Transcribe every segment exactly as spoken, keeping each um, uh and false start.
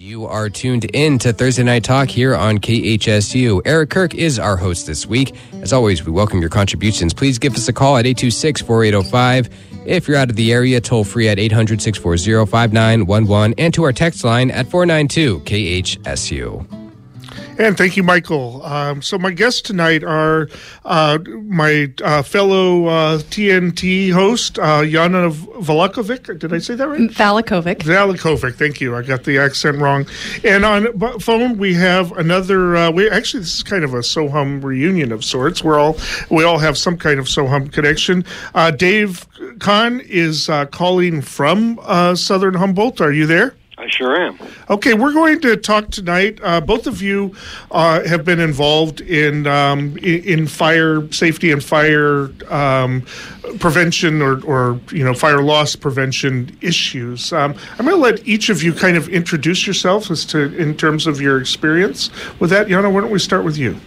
You are tuned in to Thursday Night Talk here on K H S U. Eric Kirk is our host this week. As always, we welcome your contributions. Please give us a call at eight two six, four eight zero five. If you're out of the area, toll free at eight hundred, six four zero, five nine one one and to our text line at four nine two K H S U. And thank you, Michael. Um, so my guests tonight are uh, my uh, fellow uh, T N T host, uh, Jana Valakovic. Did I say that right? Valakovic. Valakovic. Thank you. I got the accent wrong. And on phone, we have another. Uh, we actually, this is kind of a SoHum reunion of sorts. We're all we all have some kind of SoHum connection. Uh, Dave Kahn is uh, calling from uh, Southern Humboldt. Are you there? I sure am. Okay, we're going to talk tonight. Uh, both of you uh, have been involved in, um, in in fire safety and fire um, prevention, or, or you know, fire loss prevention issues. Um, I'm going to let each of you kind of introduce yourself as to in terms of your experience with that. Jana, why don't we start with you?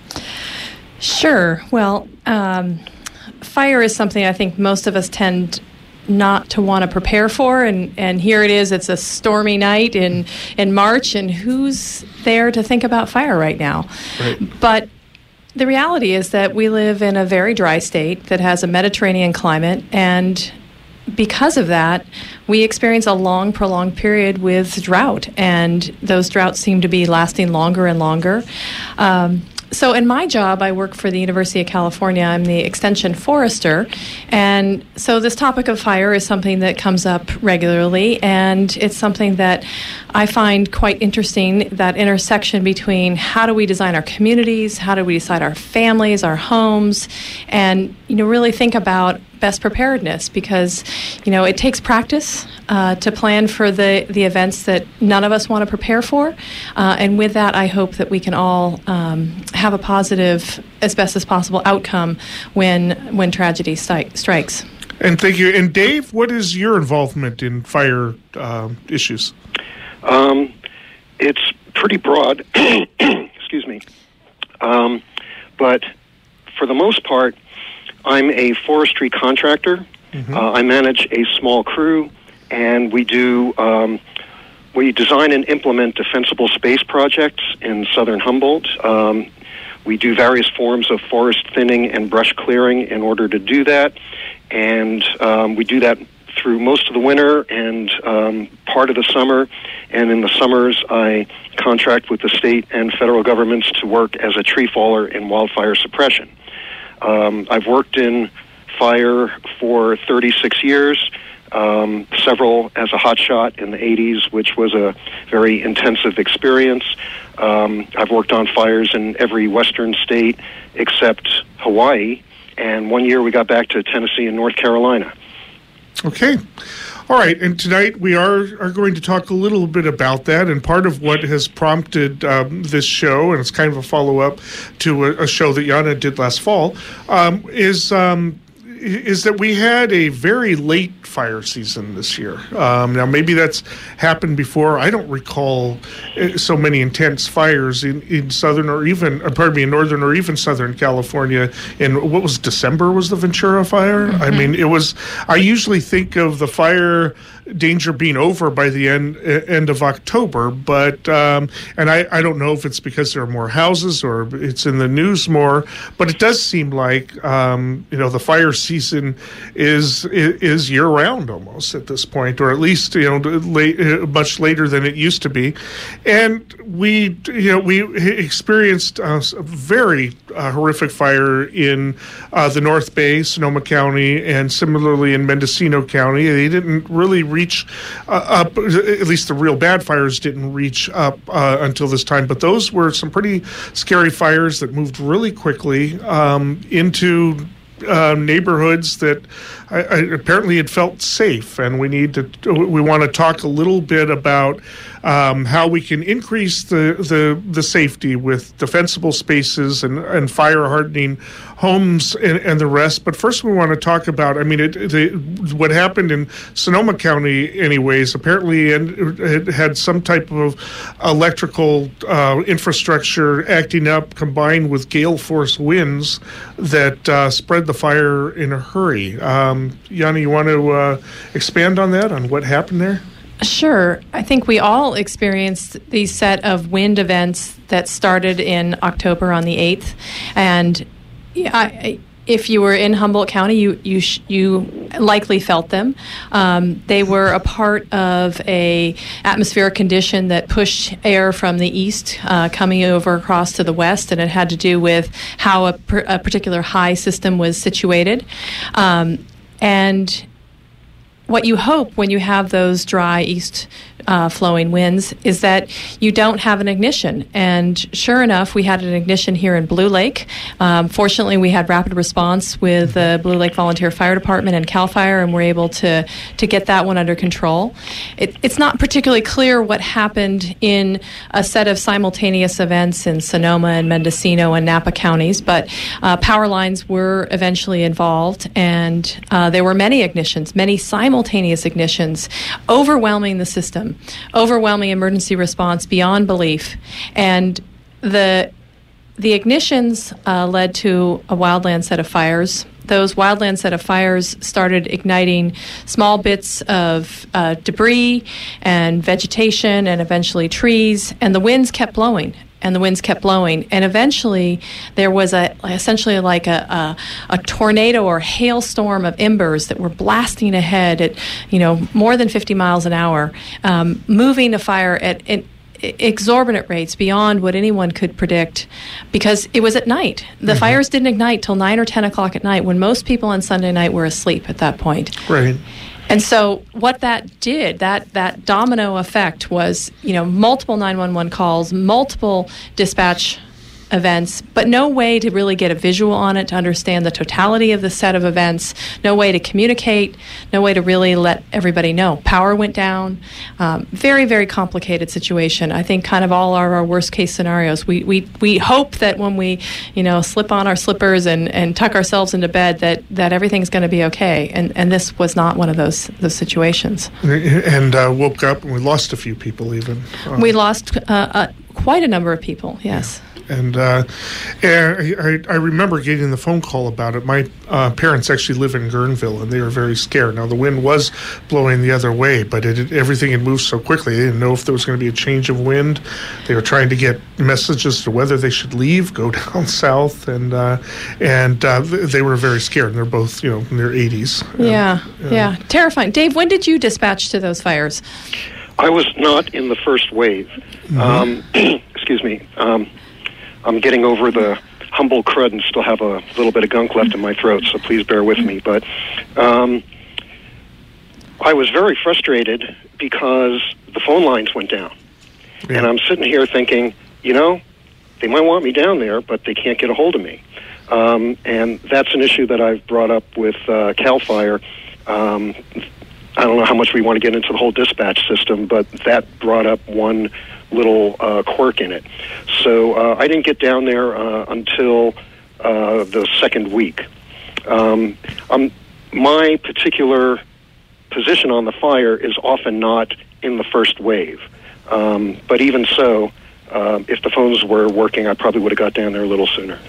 Sure. Well, um, fire is something I think most of us tend not to want to prepare for, and, and here it is, it's a stormy night in, in March, and who's there to think about fire right now? Right. But the reality is that we live in a very dry state that has a Mediterranean climate, and because of that, we experience a long, prolonged period with drought, and those droughts seem to be lasting longer and longer. Um, So in my job, I work for the University of California. I'm the extension forester. And so this topic of fire is something that comes up regularly. And it's something that I find quite interesting, that intersection between how do we design our communities, how do we decide our families, our homes, and, you know, really think about best preparedness, because, you know, it takes practice uh, to plan for the, the events that none of us want to prepare for. Uh, and with that, I hope that we can all um, have a positive, as best as possible, outcome when when tragedy sti- strikes. And thank you. And Dave, what is your involvement in fire uh, issues? Um, it's pretty broad. Excuse me. Um, but for the most part, I'm a forestry contractor. Mm-hmm. Uh, I manage a small crew, and we do um, we design and implement defensible space projects in Southern Humboldt. Um, we do various forms of forest thinning and brush clearing in order to do that, and um, we do that through most of the winter and um, part of the summer. And in the summers, I contract with the state and federal governments to work as a tree faller in wildfire suppression. Um, I've worked in fire for thirty-six years, um, several as a hotshot in the eighties, which was a very intensive experience. Um, I've worked on fires in every western state except Hawaii, and one year we got back to Tennessee and North Carolina. Okay. All right, and tonight we are, are going to talk a little bit about that, and part of what has prompted um, this show, and it's kind of a follow-up to a, a show that Jana did last fall, um, is um, is that we had a very late fire season this year. Um, now, maybe that's happened before. I don't recall so many intense fires in, in southern or even, uh, pardon me, in northern or even southern California. In what was December was the Ventura fire? Mm-hmm. I mean, it was, I usually think of the fire danger being over by the end end of October, but um, and I, I don't know if it's because there are more houses or it's in the news more, but it does seem like um, you know, the fire season is is year round almost at this point, or at least, you know, late, much later than it used to be. And we you know we experienced uh, a very uh, horrific fire in uh, the North Bay, Sonoma County, and similarly in Mendocino County. They didn't really reach uh, up, at least the real bad fires didn't reach up uh, until this time, but those were some pretty scary fires that moved really quickly um, into uh, neighborhoods that I, I apparently had felt safe, and we need to we want to talk a little bit about um, how we can increase the, the, the safety with defensible spaces and, and fire hardening homes and, and the rest. But first we want to talk about, I mean, it, it, what happened in Sonoma County anyways, apparently it had some type of electrical uh, infrastructure acting up combined with gale force winds that uh, spread the fire in a hurry. Um, Jana, you want to uh, expand on that, on what happened there? Sure. I think we all experienced these set of wind events that started in October on the eighth. And yeah, I, if you were in Humboldt County, you you sh- you likely felt them. Um, they were a part of a atmospheric condition that pushed air from the east uh, coming over across to the west, and it had to do with how a, per- a particular high system was situated. Um, and what you hope when you have those dry east uh, flowing winds is that you don't have an ignition. And sure enough, we had an ignition here in Blue Lake. Um, fortunately, we had rapid response with the Blue Lake Volunteer Fire Department and CAL FIRE, and we're able to, to get that one under control. It, it's not particularly clear what happened in a set of simultaneous events in Sonoma and Mendocino and Napa counties, but uh, power lines were eventually involved, and uh, there were many ignitions, many simultaneous ignitions, overwhelming the system, overwhelming emergency response beyond belief. And the the ignitions uh, led to a wildland set of fires. Those wildland set of fires started igniting small bits of uh, debris and vegetation and eventually trees, and the winds kept blowing. And the winds kept blowing, and eventually there was a essentially like a, a, a tornado or hailstorm of embers that were blasting ahead at, you know, more than fifty miles an hour, um, moving the fire at, at exorbitant rates beyond what anyone could predict, because it was at night. The mm-hmm. fires didn't ignite till nine or ten o'clock at night, when most people on Sunday night were asleep at that point. Right. And so what that did, that, that domino effect was, you know, multiple nine one one calls, multiple dispatch events, but no way to really get a visual on it to understand the totality of the set of events, no way to communicate, no way to really let everybody know. Power went down. Um, very, very complicated situation. I think kind of all our, our worst case scenarios. We, we we hope that when we, you know, slip on our slippers and, and tuck ourselves into bed that, that everything's going to be okay. And and this was not one of those those situations. And uh, woke up and we lost a few people even. Um, we lost uh, uh, quite a number of people, yes. Yeah. And uh, I, I remember getting the phone call about it. My uh, parents actually live in Guerneville, and they were very scared. Now, the wind was blowing the other way, but it, everything had moved so quickly. They didn't know if there was going to be a change of wind. They were trying to get messages to whether they should leave, go down south, and uh, and uh, they were very scared. And they're both, you know, in their eighties. Yeah, and, uh, yeah. Terrifying. Dave, when did you dispatch to those fires? I was not in the first wave. Mm-hmm. Um, excuse me. Um, I'm getting over the humble crud and still have a little bit of gunk left in my throat, so please bear with me. But um, I was very frustrated because the phone lines went down. Yeah. And I'm sitting here thinking, you know, they might want me down there, but they can't get a hold of me. Um, and that's an issue that I've brought up with uh, CAL FIRE. Um, I don't know how much we want to get into the whole dispatch system, but that brought up one little uh, quirk in it. So uh, I didn't get down there uh, until uh, the second week. Um, um, my particular position on the fire is often not in the first wave. Um, but even so, uh, if the phones were working, I probably would have got down there a little sooner.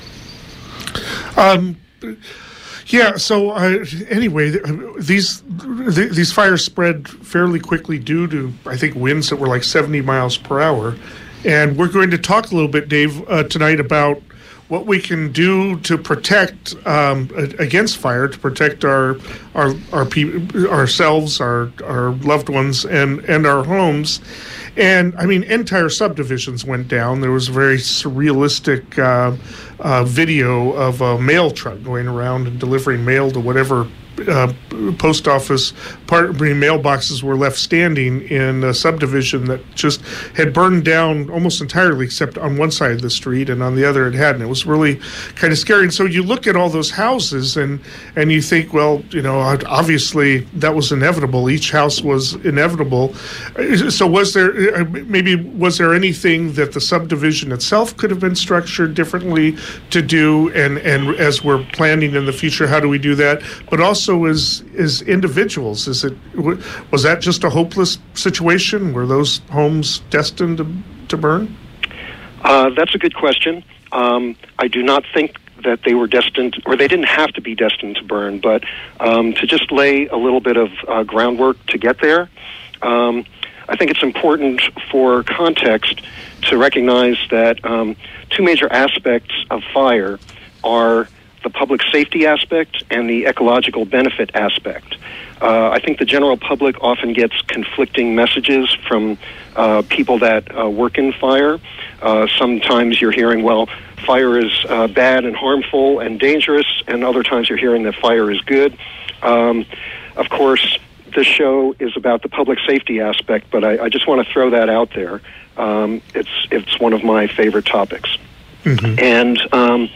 Um. Yeah. So uh, anyway, these th- these fires spread fairly quickly due to, I think, winds that were like seventy miles per hour, and we're going to talk a little bit, Dave, uh, tonight about what we can do to protect um, against fire, to protect our our our pe- ourselves, our our loved ones, and and our homes. And, I mean, entire subdivisions went down. There was a very surrealistic uh, uh, video of a mail truck going around and delivering mail to whatever uh, post office part mailboxes were left standing in a subdivision that just had burned down almost entirely, except on one side of the street, and on the other it hadn't. It was really kind of scary. And so you look at all those houses and, and you think, well, you know, obviously that was inevitable. Each house was inevitable. So was there, maybe, was there anything that the subdivision itself could have been structured differently to do? And, and as we're planning in the future, how do we do that? But also, as as individuals, is it was that just a hopeless situation? Were those homes destined to to burn? Uh, that's a good question. Um, I do not think that they were destined, or they didn't have to be destined to burn. But um, to just lay a little bit of uh, groundwork to get there, Um, I think it's important for context to recognize that um, two major aspects of fire are the public safety aspect and the ecological benefit aspect. Uh, I think the general public often gets conflicting messages from uh, people that uh, work in fire. Uh, sometimes you're hearing, well, fire is uh, bad and harmful and dangerous, and other times you're hearing that fire is good. Um, of course, this show is about the public safety aspect, but I, I just want to throw that out there. Um, it's it's one of my favorite topics. Mm-hmm. And um,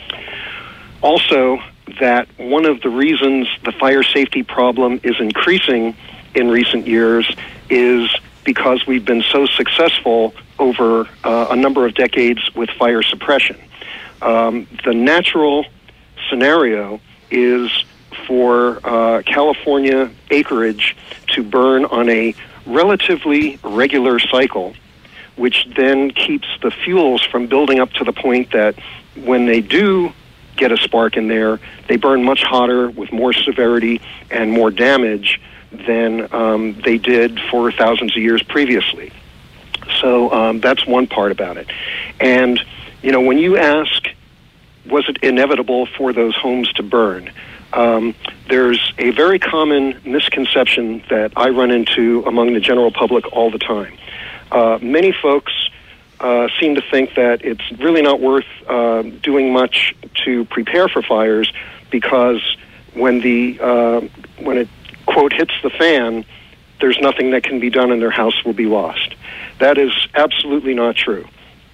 also that one of the reasons the fire safety problem is increasing in recent years is because we've been so successful over uh, a number of decades with fire suppression. Um, the natural scenario is for uh, California acreage to burn on a relatively regular cycle, which then keeps the fuels from building up to the point that when they do get a spark in there, they burn much hotter with more severity and more damage than um, they did for thousands of years previously. So um, that's one part about it. And, you know, when you ask, was it inevitable for those homes to burn? Um, there's a very common misconception that I run into among the general public all the time. Uh, many folks uh, seem to think that it's really not worth uh, doing much to prepare for fires because when the uh, when it, quote, hits the fan, there's nothing that can be done and their house will be lost. That is absolutely not true.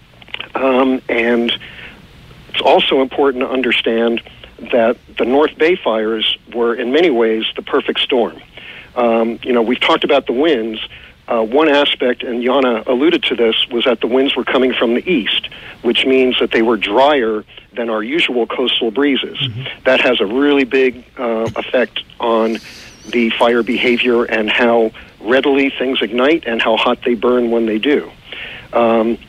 Um, and it's also important to understand that the North Bay fires were in many ways the perfect storm. Um, you know, we've talked about the winds. Uh, one aspect, and Jana alluded to this, was that the winds were coming from the east, which means that they were drier than our usual coastal breezes. Mm-hmm. That has a really big uh, effect on the fire behavior and how readily things ignite and how hot they burn when they do. Um,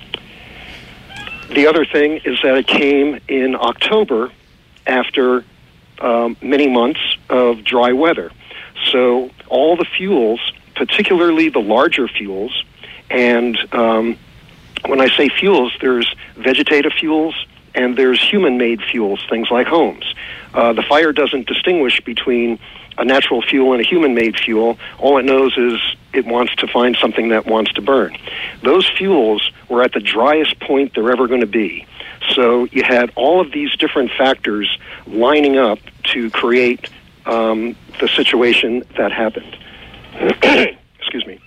the other thing is that it came in October after um, many months of dry weather. So all the fuels, particularly the larger fuels, and um, when I say fuels, there's vegetative fuels and there's human-made fuels, things like homes. Uh, the fire doesn't distinguish between a natural fuel and a human-made fuel. All it knows is it wants to find something that wants to burn. Those fuels were at the driest point they're ever going to be. So you had all of these different factors lining up to create um, the situation that happened. Excuse me.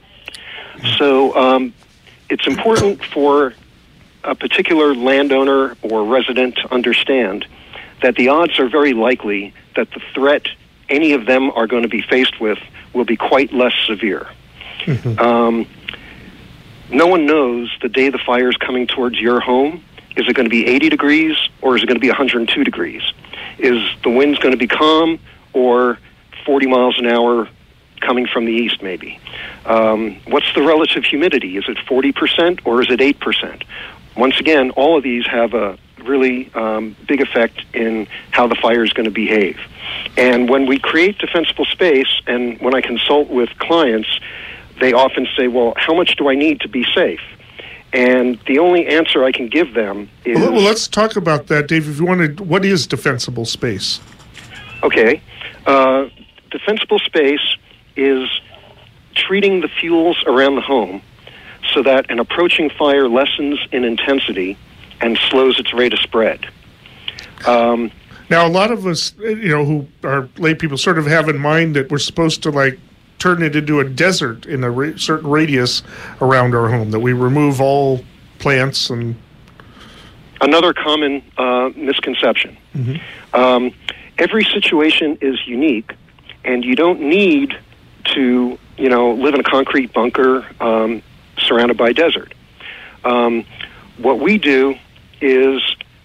So um, it's important for a particular landowner or resident to understand that the odds are very likely that the threat any of them are going to be faced with will be quite less severe. Mm-hmm. Um, no one knows the day the fire is coming towards your home. Is it going to be eighty degrees or is it going to be one hundred two degrees? Is the wind going to be calm or forty miles an hour coming from the east maybe? Um, what's the relative humidity? Is it forty percent or is it eight percent? Once again, all of these have a really um, big effect in how the fire is going to behave. And when we create defensible space, and when I consult with clients, they often say, well, how much do I need to be safe? And the only answer I can give them is... Well, let's talk about that, Dave. If you wanted, what is defensible space? Okay. Uh, defensible space is treating the fuels around the home so that an approaching fire lessens in intensity and slows its rate of spread. Um, now, a lot of us, you know, who are lay people sort of have in mind that we're supposed to, like, turn it into a desert in a ra- certain radius around our home, that we remove all plants and... Another common uh, misconception. Mm-hmm. Um, every situation is unique, and you don't need to, you know, live in a concrete bunker um, surrounded by desert. Um, what we do is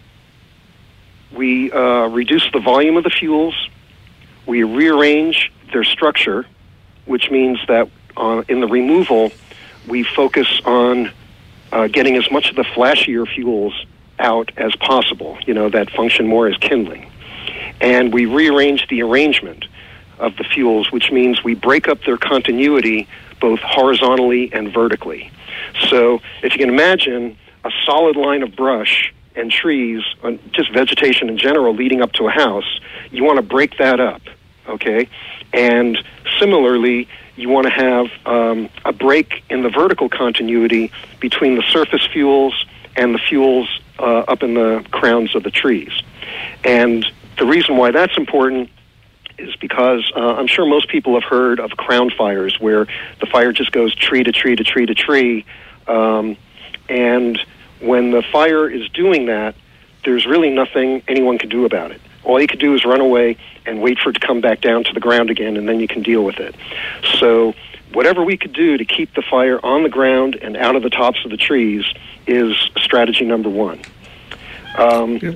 we uh, reduce the volume of the fuels, we rearrange their structure, which means that uh, in the removal, we focus on uh, getting as much of the flashier fuels out as possible, you know, that function more as kindling. And we rearrange the arrangement of the fuels, which means we break up their continuity both horizontally and vertically. So if you can imagine a solid line of brush and trees, just vegetation in general, leading up to a house, you want to break that up, okay? And similarly, you want to have um, a break in the vertical continuity between the surface fuels and the fuels uh, up in the crowns of the trees. And the reason why that's important is because uh, I'm sure most people have heard of crown fires, where the fire just goes tree to tree to tree to tree, um, and when the fire is doing that, there's really nothing anyone can do about it. All you could do is run away and wait for it to come back down to the ground again, and then you can deal with it. So whatever we could do to keep the fire on the ground and out of the tops of the trees is strategy number one. Um, yeah.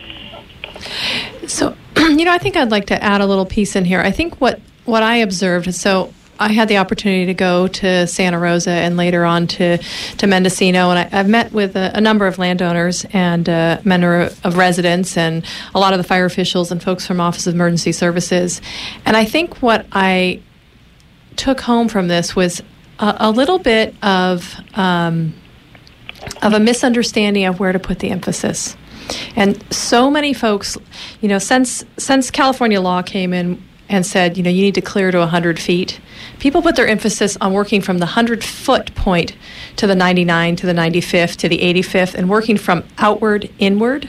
So, you know, I think I'd like to add a little piece in here. I think what, what I observed, so I had the opportunity to go to Santa Rosa and later on to, to Mendocino, and I, I've met with a, a number of landowners and uh, member of residents and a lot of the fire officials and folks from Office of Emergency Services. And I think what I took home from this was a, a little bit of um, of a misunderstanding of where to put the emphasis. And so many folks, you know, since since California law came in and said, you know, you need to clear to one hundred feet, people put their emphasis on working from the one hundred-foot point to the ninety-nine, to the ninety-fifth, to the eighty-fifth, and working from outward inward.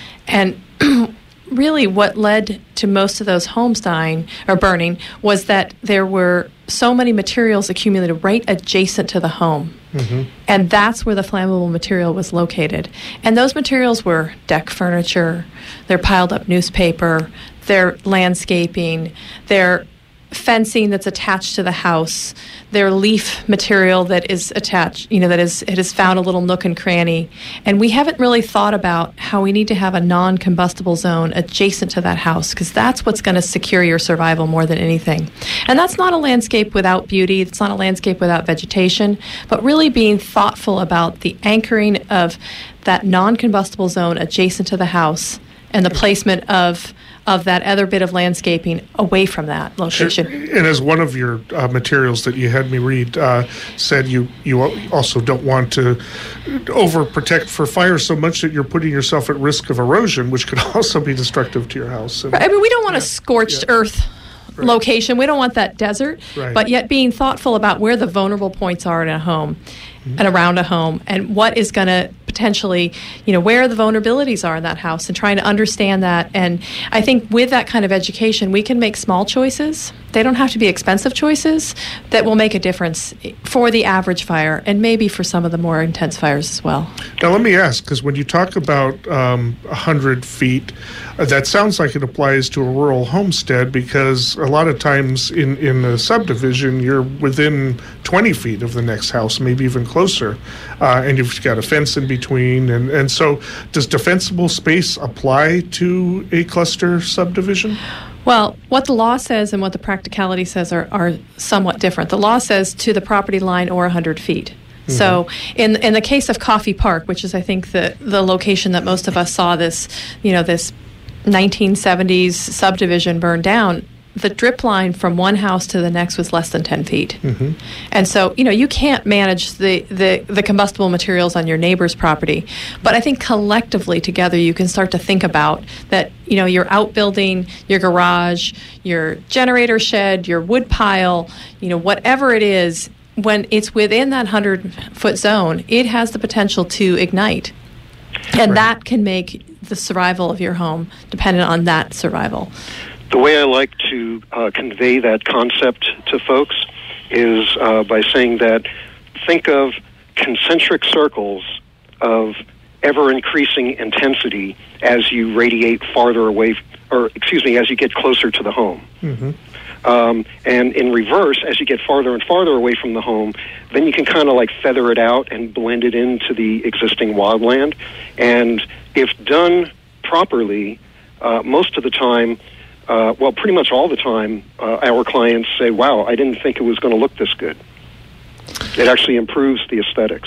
And really what led to most of those homes dying or burning was that there were so many materials accumulated right adjacent to the home. Mm-hmm. And that's where the flammable material was located. And those materials were deck furniture, their piled up newspaper, their landscaping, their fencing that's attached to the house, their leaf material that is attached, you know, that is it has found a little nook and cranny. And we haven't really thought about how we need to have a non-combustible zone adjacent to that house, because that's what's going to secure your survival more than anything. And that's not a landscape without beauty. It's not a landscape without vegetation, but really being thoughtful about the anchoring of that non-combustible zone adjacent to the house and the placement of of that other bit of landscaping away from that location. Sure. And as one of your uh, materials that you had me read uh, said, you, you also don't want to overprotect for fire so much that you're putting yourself at risk of erosion, which could also be destructive to your house. And, right. I mean, we don't want yeah. a scorched yeah. earth right. location. We don't want that desert, right. but yet being thoughtful about where the vulnerable points are in a home mm-hmm. and around a home, and what is going to potentially, you know, where the vulnerabilities are in that house, and trying to understand that. And I think with that kind of education, we can make small choices. They don't have to be expensive choices that will make a difference for the average fire, and maybe for some of the more intense fires as well. Now, let me ask, because when you talk about um, one hundred feet, uh, that sounds like it applies to a rural homestead, because a lot of times in, in a subdivision, you're within twenty feet of the next house, maybe even closer, uh, and you've got a fence in between. And, and so does defensible space apply to a cluster subdivision? Well, what the law says and what the practicality says are, are somewhat different. The law says to the property line or one hundred feet. Mm-hmm. So in in the case of Coffey Park, which is, I think, the, the location that most of us saw this, you know, this nineteen seventies subdivision burn down, the drip line from one house to the next was less than ten feet. Mm-hmm. And so, you know, you can't manage the, the, the combustible materials on your neighbor's property. But I think collectively together you can start to think about that, you know, your outbuilding, your garage, your generator shed, your wood pile, you know, whatever it is, when it's within that one hundred-foot zone, it has the potential to ignite. And right. that can make the survival of your home dependent on that survival. The way I like to uh, convey that concept to folks is uh, by saying that think of concentric circles of ever-increasing intensity as you radiate farther away, or excuse me, as you get closer to the home. Mm-hmm. Um, and in reverse, as you get farther and farther away from the home, then you can kind of like feather it out and blend it into the existing wildland. And if done properly, uh, most of the time, Uh, well, pretty much all the time, uh, our clients say, wow, I didn't think it was going to look this good. It actually improves the aesthetics.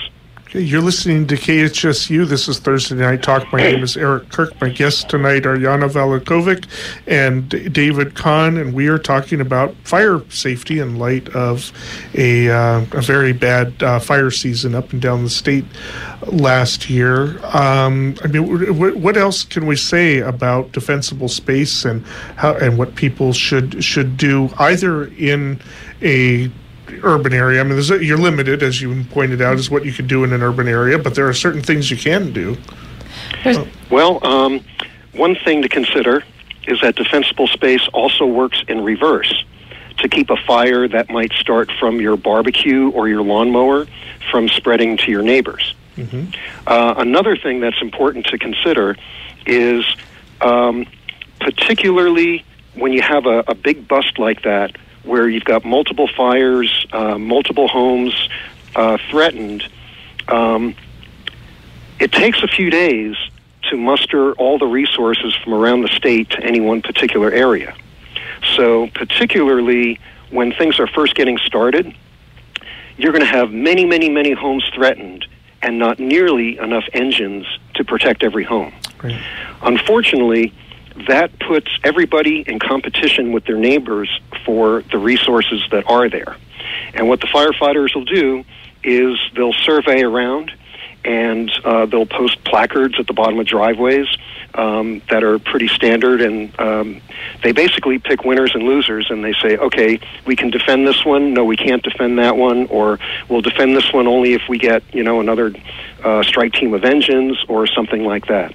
Okay, you're listening to K H S U. This is Thursday Night Talk. My name is Eric Kirk. My guests tonight are Jana Valakovic and David Kahn, and we are talking about fire safety in light of a, uh, a very bad uh, fire season up and down the state last year. Um, I mean, w- what else can we say about defensible space and how and what people should should do either in a urban area? I mean, there's a, you're limited, as you pointed out, is what you can do in an urban area, but there are certain things you can do. There's- Well, um, one thing to consider is that defensible space also works in reverse to keep a fire that might start from your barbecue or your lawnmower from spreading to your neighbors. Mm-hmm. Uh, another thing that's important to consider is um, particularly when you have a, a big bust like that, where you've got multiple fires, uh, multiple homes uh, threatened, um, it takes a few days to muster all the resources from around the state to any one particular area. So particularly when things are first getting started, you're going to have many, many, many homes threatened and not nearly enough engines to protect every home. Right. Unfortunately, that puts everybody in competition with their neighbors for the resources that are there. And what the firefighters will do is they'll survey around, and uh, they'll post placards at the bottom of driveways um, that are pretty standard, and um, they basically pick winners and losers, and they say, okay, we can defend this one, no, we can't defend that one, or we'll defend this one only if we get, you know, another uh, strike team of engines or something like that.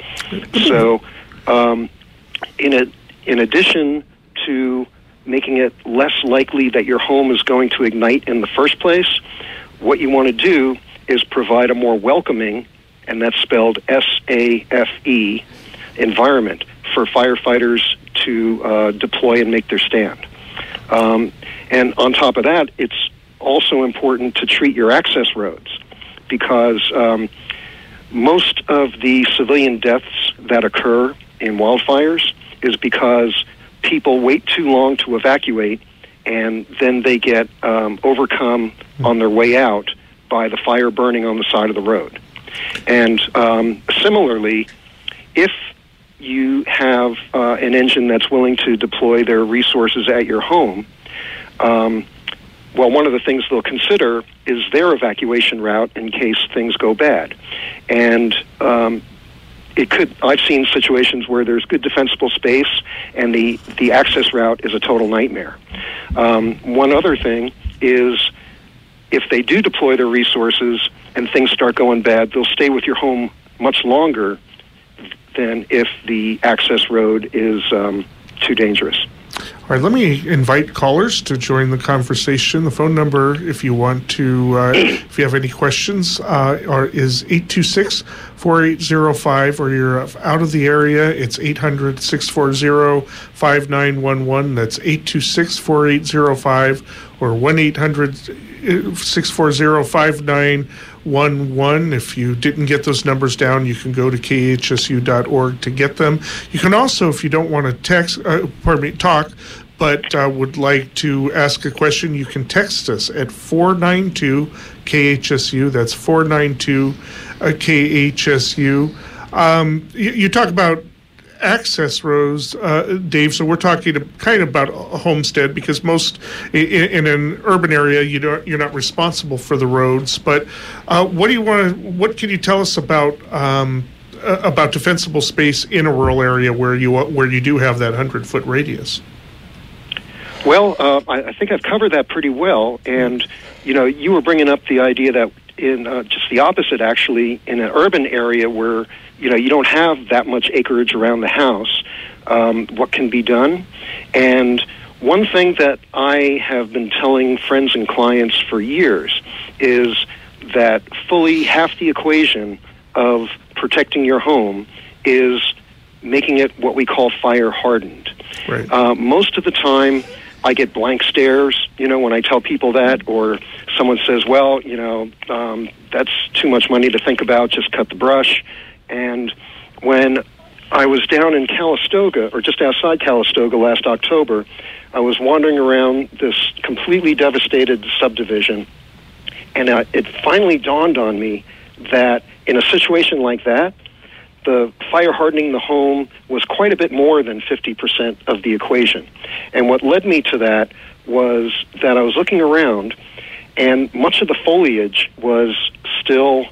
So um, in a, in addition to making it less likely that your home is going to ignite in the first place, what you want to do is provide a more welcoming, and that's spelled S A F E, environment for firefighters to uh, deploy and make their stand. Um, and on top of that, it's also important to treat your access roads, because um, most of the civilian deaths that occur in wildfires is because people wait too long to evacuate, and then they get um, overcome on their way out by the fire burning on the side of the road. And um, similarly, if you have uh, an engine that's willing to deploy their resources at your home, um, well, one of the things they'll consider is their evacuation route in case things go bad. And um, it could, I've seen situations where there's good defensible space and the, the access route is a total nightmare. Um, one other thing is, if they do deploy their resources and things start going bad, they'll stay with your home much longer than if the access road is um, too dangerous. All right, let me invite callers to join the conversation. The phone number, if you want to, uh, if you have any questions, uh, are, is eight two six, four eight zero five, or you're out of the area, it's eight hundred, six four zero, five nine one one. That's eight two six, four eight zero five, or one eight hundred, six four zero, five nine one one. If you didn't get those numbers down, you can go to K H S U dot org to get them. You can also, if you don't want to text, uh, pardon me, talk, but uh, would like to ask a question, you can text us at four nine two K H S U. That's four nine two K H S U. Um, you, you talk about access roads, uh, Dave, so we're talking kind of about a homestead, because most in, in an urban area you don't, you're not responsible for the roads. But uh, what do you want to? What can you tell us about um, uh, about defensible space in a rural area where you where you do have that hundred foot radius? Well, uh, I, I think I've covered that pretty well, and you know, you were bringing up the idea that in uh, just the opposite, actually, in an urban area where you know you don't have that much acreage around the house, um, what can be done? And one thing that I have been telling friends and clients for years is that fully half the equation of protecting your home is making it what we call fire hardened. Right. Uh, most of the time, I get blank stares, you know, when I tell people that, or someone says, well, you know, um, that's too much money to think about, just cut the brush. And when I was down in Calistoga, or just outside Calistoga last October, I was wandering around this completely devastated subdivision, and uh, it finally dawned on me that in a situation like that, the fire hardening the home was quite a bit more than fifty percent of the equation. And what led me to that was that I was looking around, and much of the foliage was still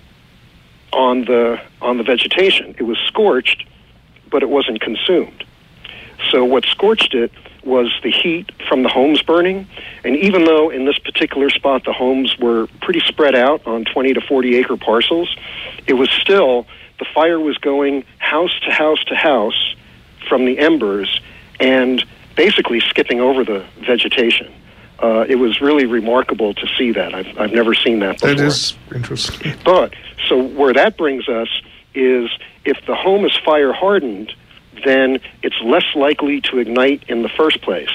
on the on the vegetation. It was scorched, but it wasn't consumed. So what scorched it was the heat from the homes burning. And even though in this particular spot the homes were pretty spread out on twenty to forty acre parcels, it was still, the fire was going house to house to house from the embers and basically skipping over the vegetation. Uh, it was really remarkable to see that. I've, I've never seen that before. That is interesting. But, so where that brings us is if the home is fire hardened, then it's less likely to ignite in the first place.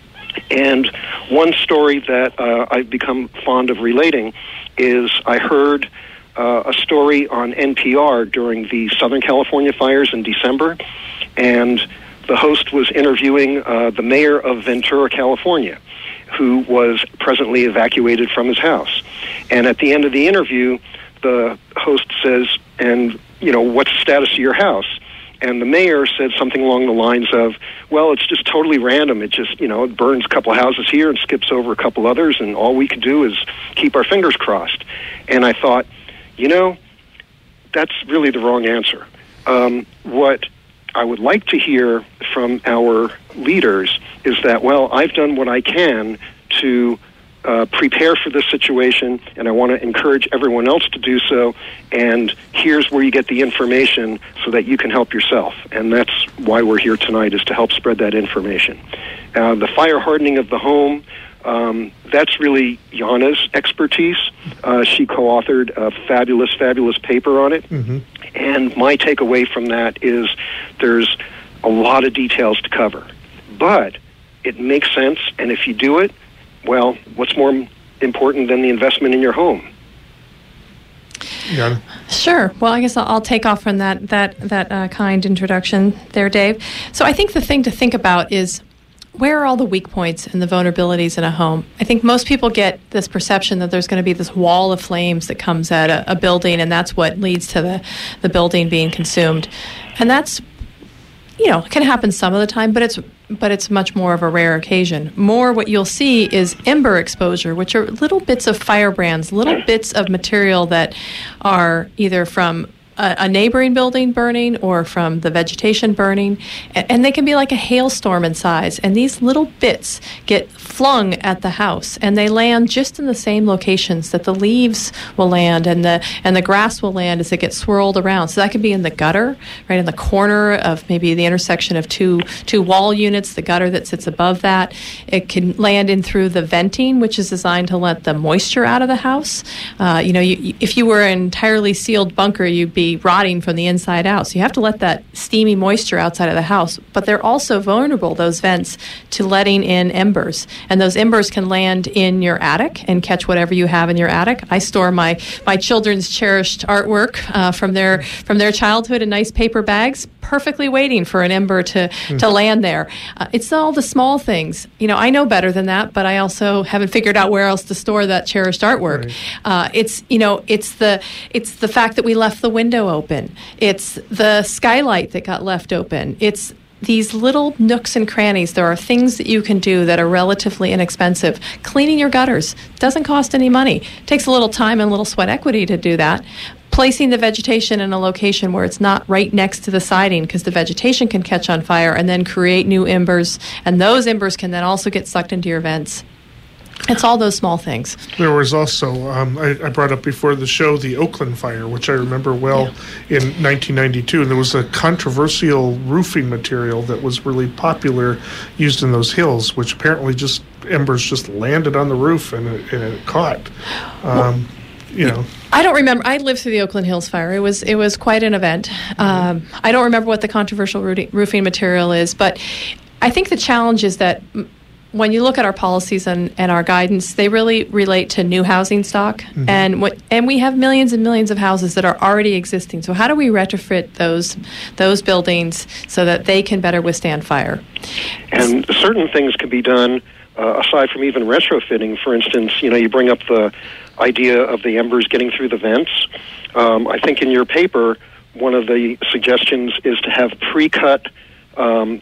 And one story that uh, I've become fond of relating is I heard uh, a story on N P R during the Southern California fires in December, and the host was interviewing uh, the mayor of Ventura, California, who was presently evacuated from his house. And at the end of the interview, the host says, and, you know, what's the status of your house? And the mayor said something along the lines of, well, it's just totally random. It just, you know, it burns a couple of houses here and skips over a couple others, and all we can do is keep our fingers crossed. And I thought, you know, that's really the wrong answer. Um, what I would like to hear from our leaders is that, well, I've done what I can to uh, prepare for this situation, and I want to encourage everyone else to do so, and here's where you get the information so that you can help yourself. And that's why we're here tonight, is to help spread that information. Uh, the fire hardening of the home, um, that's really Jana's expertise. Uh, she co-authored a fabulous, fabulous paper on it. Mm-hmm. And my takeaway from that is there's a lot of details to cover. But it makes sense, and if you do it, well, what's more important than the investment in your home? Yeah. Sure. Well, I guess I'll, I'll take off from that that that uh, kind introduction there, Dave. So I think the thing to think about is, where are all the weak points and the vulnerabilities in a home? I think most people get this perception that there's going to be this wall of flames that comes at a, a building, and that's what leads to the, the building being consumed. And that's, you know, can happen some of the time, but it's but it's much more of a rare occasion. More what you'll see is ember exposure, which are little bits of firebrands, little bits of material that are either from a, a neighboring building burning or from the vegetation burning, and, and they can be like a hailstorm in size. And these little bits get flung at the house, and they land just in the same locations that the leaves will land and the and the grass will land as it gets swirled around. So that could be in the gutter, right in the corner of maybe the intersection of two two wall units, the gutter that sits above that. It can land in through the venting, which is designed to let the moisture out of the house. Uh, you know, you, if you were an entirely sealed bunker, you'd be rotting from the inside out. So you have to let that steamy moisture outside of the house. But they're also vulnerable, those vents, to letting in embers. And those embers can land in your attic and catch whatever you have in your attic. I store my, my children's cherished artwork uh, from their from their childhood in nice paper bags, perfectly waiting for an ember to, mm. to land there. Uh, it's all the small things. You know, I know better than that, but I also haven't figured out where else to store that cherished artwork. Right. Uh, it's, you know, it's the it's the fact that we left the window open. It's the skylight that got left open. It's these little nooks and crannies. There are things that you can do that are relatively inexpensive. Cleaning your gutters doesn't cost any money. It takes a little time and a little sweat equity to do that. Placing the vegetation in a location where it's not right next to the siding, because the vegetation can catch on fire and then create new embers, and those embers can then also get sucked into your vents. It's all those small things. There was also, um, I, I brought up before the show, the Oakland fire, which I remember well yeah. in nineteen ninety-two. And there was a controversial roofing material that was really popular, used in those hills, which apparently just, embers just landed on the roof and it, and it caught. Um, well, you know. I don't remember. I lived through the Oakland Hills fire. It was it was quite an event. Um, I don't remember what the controversial roofing material is, but I think the challenge is that when you look at our policies and, and our guidance, they really relate to new housing stock. Mm-hmm. And what and we have millions and millions of houses that are already existing. So how do we retrofit those those buildings so that they can better withstand fire? And certain things can be done uh, aside from even retrofitting. For instance, you know, you bring up the idea of the embers getting through the vents. Um, I think in your paper, one of the suggestions is to have pre-cut um,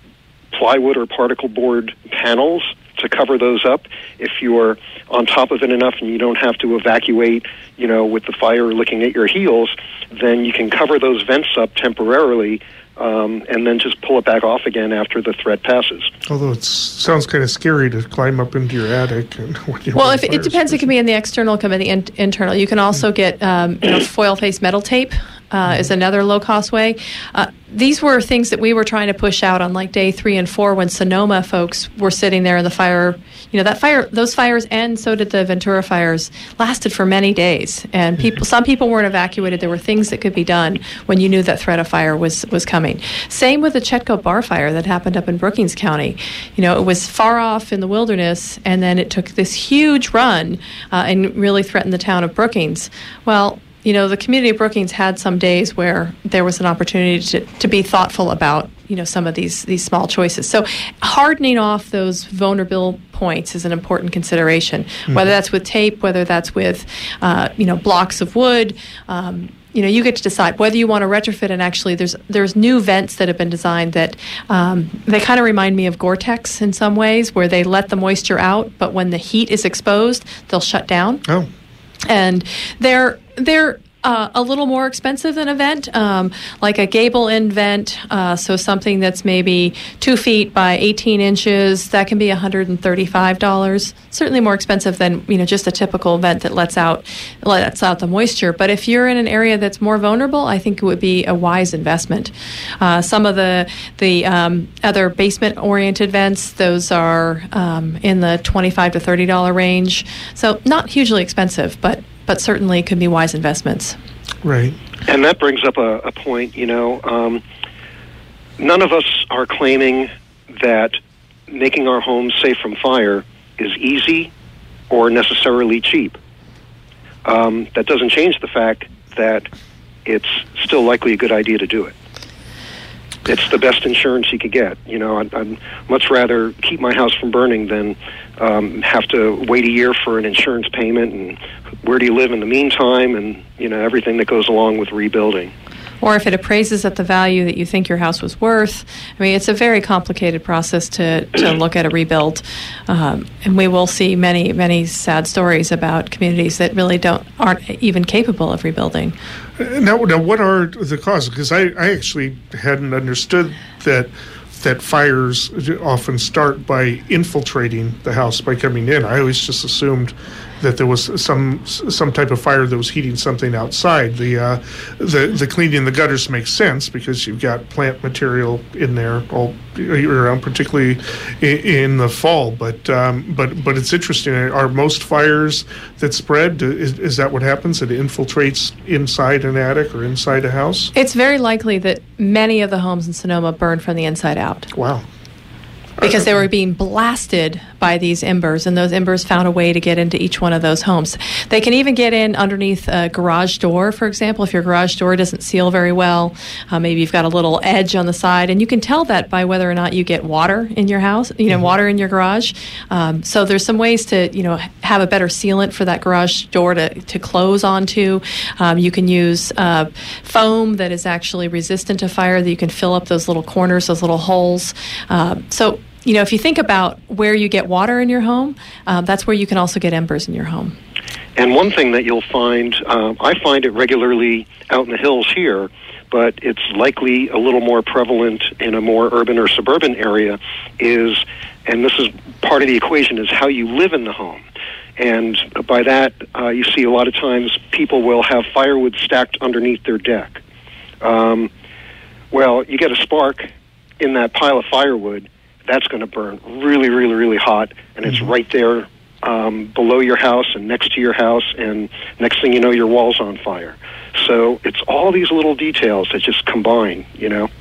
plywood or particle board panels to cover those up. If you're on top of it enough and you don't have to evacuate, you know, with the fire licking at your heels, then you can cover those vents up temporarily um, and then just pull it back off again after the threat passes. Although it sounds kind of scary to climb up into your attic. And when you're well, if it depends, it can be in the external, it can be in the in- internal. You can also get um, you know, foil-face metal tape. Uh, is another low-cost way. Uh, these were things that we were trying to push out on like day three and four when Sonoma folks were sitting there in the fire. You know, that fire, those fires, and so did the Ventura fires, lasted for many days. And people, some people weren't evacuated. There were things that could be done when you knew that threat of fire was, was coming. Same with the Chetco Bar fire that happened up in Brookings County. You know, it was far off in the wilderness, and then it took this huge run uh, and really threatened the town of Brookings. Well, you know, the community of Brookings had some days where there was an opportunity to, to be thoughtful about, you know, some of these these small choices. So hardening off those vulnerable points is an important consideration, mm-hmm. whether that's with tape, whether that's with, uh, you know, blocks of wood. Um, you know, you get to decide whether you want to retrofit. And actually, there's there's new vents that have been designed that um, they kind of remind me of Gore-Tex in some ways, where they let the moisture out, but when the heat is exposed, they'll shut down. Oh. And they're they're uh, a little more expensive than a vent, um, like a gable end vent. Uh, so something that's maybe two feet by eighteen inches, that can be one hundred thirty-five dollars. Certainly more expensive than, you know, just a typical vent that lets out lets out the moisture. But if you're in an area that's more vulnerable, I think it would be a wise investment. Uh, some of the the um, other basement oriented vents, those are um, in the twenty-five to thirty dollar range. So not hugely expensive, but but certainly could be wise investments. Right. And that brings up a, a point, you know, um, none of us are claiming that making our homes safe from fire is easy or necessarily cheap. Um, that doesn't change the fact that it's still likely a good idea to do it. It's the best insurance you could get. You know, I'd, I'd much rather keep my house from burning than um, have to wait a year for an insurance payment, and where do you live in the meantime, and, you know, everything that goes along with rebuilding. Or if it appraises at the value that you think your house was worth. I mean, it's a very complicated process to, to look at a rebuild. Um, and we will see many, many sad stories about communities that really don't aren't even capable of rebuilding. Now, now what are the causes? Because I, I actually hadn't understood that that fires often start by infiltrating the house, by coming in. I always just assumed that there was some some type of fire that was heating something outside. The uh, the the cleaning the gutters makes sense because you've got plant material in there all year round, particularly in, in the fall. But um, but but it's interesting. Are most fires that spread, is, is that what happens? It infiltrates inside an attic or inside a house? It's very likely that many of the homes in Sonoma burned from the inside out. Wow. Because they were being blasted by these embers, and those embers found a way to get into each one of those homes. They can even get in underneath a garage door, for example. If your garage door doesn't seal very well, uh, maybe you've got a little edge on the side, and you can tell that by whether or not you get water in your house, you know, mm-hmm. water in your garage. Um, so there's some ways to, you know, have a better sealant for that garage door to, to close onto. Um, you can use uh, foam that is actually resistant to fire, that you can fill up those little corners, those little holes. Um, so You know, if you think about where you get water in your home, um, that's where you can also get embers in your home. And one thing that you'll find, um, I find it regularly out in the hills here, but it's likely a little more prevalent in a more urban or suburban area, is, and this is part of the equation, is how you live in the home. And by that, uh, you see a lot of times people will have firewood stacked underneath their deck. Um, well, you get a spark in that pile of firewood, that's going to burn really, really, really hot, and it's mm-hmm. right there um, below your house and next to your house, and next thing you know, your wall's on fire. So it's all these little details that just combine, you know.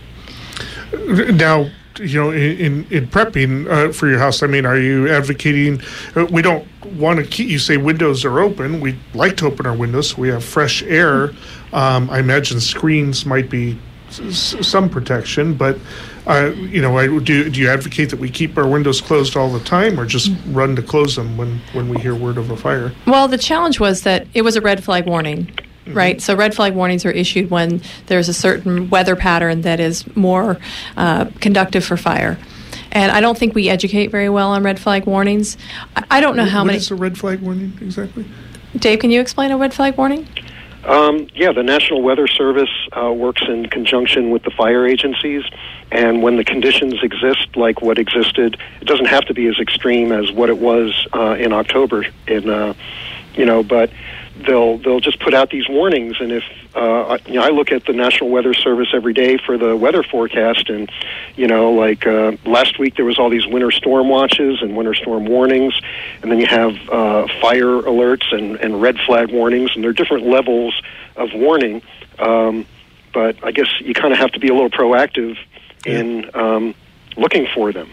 Now, you know, in, in prepping uh, for your house, I mean, are you advocating, uh, we don't want to keep, you say windows are open, we like to open our windows so we have fresh air. Um, I imagine screens might be s- some protection, but Uh, you know, I, do do you advocate that we keep our windows closed all the time, or just run to close them when, when we hear word of a fire? Well, the challenge was that it was a red flag warning. mm-hmm. right? So red flag warnings are issued when there's a certain weather pattern that is more uh, conductive for fire. And I don't think we educate very well on red flag warnings. I, I don't know how what many... What is a red flag warning exactly? Dave, can you explain a red flag warning? Um, yeah, the National Weather Service uh, works in conjunction with the fire agencies, and when the conditions exist like what existed, it doesn't have to be as extreme as what it was uh, in October. In uh, you know, but they'll they'll just put out these warnings, and if uh, you know, I look at the National Weather Service every day for the weather forecast, and you know, like uh, last week there was all these winter storm watches and winter storm warnings, and then you have uh, fire alerts and, and red flag warnings, and there are different levels of warning. Um, but I guess you kind of have to be a little proactive in um, looking for them.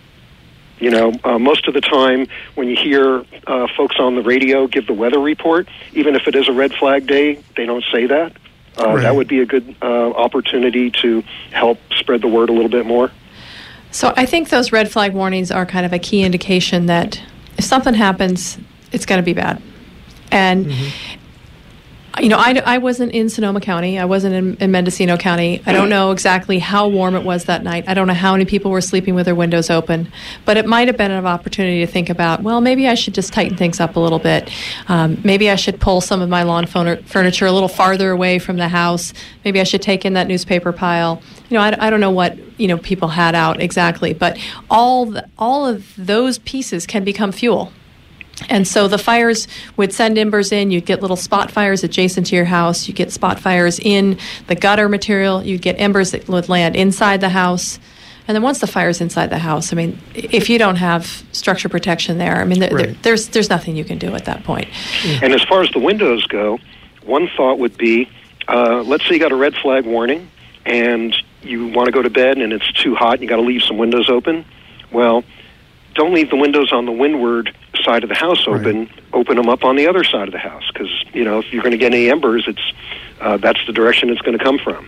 You know, uh, most of the time when you hear uh, folks on the radio give the weather report, even if it is a red flag day, they don't say that. Uh, right. That would be a good uh, opportunity to help spread the word a little bit more. So I think those red flag warnings are kind of a key indication that if something happens, it's going to be bad. And mm-hmm. you know, I, I wasn't in Sonoma County. I wasn't in, in Mendocino County. I don't know exactly how warm it was that night. I don't know how many people were sleeping with their windows open. But it might have been an opportunity to think about, well, maybe I should just tighten things up a little bit. Um, maybe I should pull some of my lawn furniture a little farther away from the house. Maybe I should take in that newspaper pile. You know, I, I don't know what, you know, people had out exactly. But all the, all of those pieces can become fuel. And so the fires would send embers in. You'd get little spot fires adjacent to your house. You'd get spot fires in the gutter material. You'd get embers that would land inside the house. And then once the fire's inside the house, I mean, if you don't have structure protection there, I mean, there, right. there, there's there's nothing you can do at that point. And as far as the windows go, one thought would be, uh, let's say you got a red flag warning and you want to go to bed and it's too hot and you got to leave some windows open. Well, don't leave the windows on the windward side of the house open. Right. Open them up on the other side of the house, because you know if you're going to get any embers, it's uh, that's the direction it's going to come from.